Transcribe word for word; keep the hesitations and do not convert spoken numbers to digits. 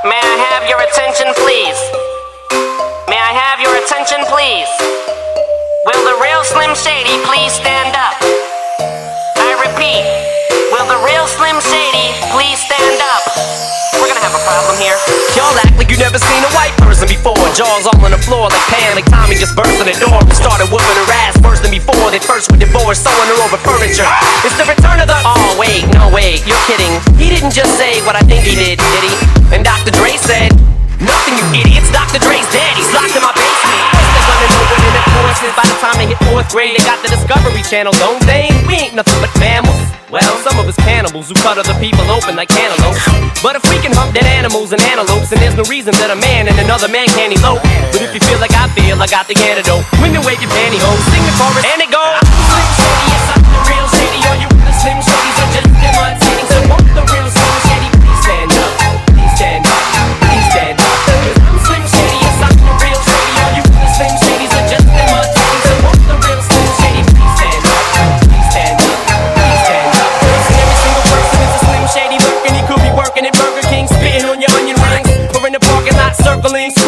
May I have your attention, please? May I have your attention, please? Will the real Slim Shady please stand up? I repeat, will the real Slim Shady please stand up? We're gonna have a problem here. Y'all act like you never seen a white person before. Jaws all on the floor like Pam, like Tommy just burst in the door and started whooping her ass worse than before. They first were divorced, sewing her over furniture. It's the return of the... Oh wait, no wait, you're kidding. He didn't just say what I think he did, did he? And Doctor Dre said, nothing, you idiots. Doctor Dre's dead, he's locked in my basement. They're gonna know what in the courses. By the time they hit fourth grade, they got the Discovery Channel, don't they? We ain't nothing but mammals. Well, some of us cannibals who cut other people open like cantaloupes. But if we can hump dead animals and antelopes, then there's no reason that a man and another man can't elope. But if you feel like I feel, I got the antidote. Women wave your pantyhose, sing the chorus, and it goes. Slim Shady, yes, I'm the real Shady. All you other Slim Shadys are just imitating. So won't the real Slim Shady please stand up? Please stand up, please stand up. I'm Slim Shady, yes, I'm the real Shady. All you other Slim Shadys are just imitating. So won't the real Slim Shady please stand up? Please stand up, please stand up. Every single person is a Slim Shady lurking. He could be working at Burger King, spitting on your onion rings, or in the parking lot circling.